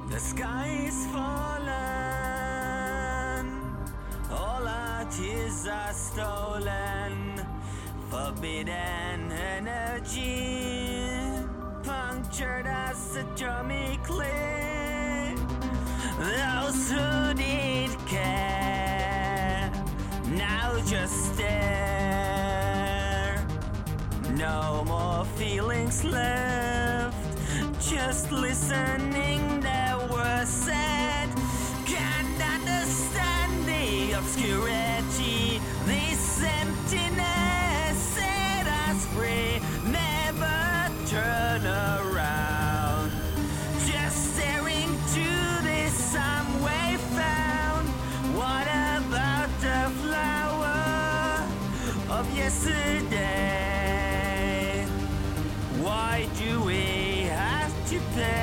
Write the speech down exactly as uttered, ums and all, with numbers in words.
The sky is fallen, all our tears are stolen. Forbidden energy punctured us atomically. Those who did care now just stare. No more feelings left, just listening that was said. Can't understand the obscurity, this emptiness set us free. Never turn around, just staring to this some way found. What about the flower of yesterday? Why do we have to pay?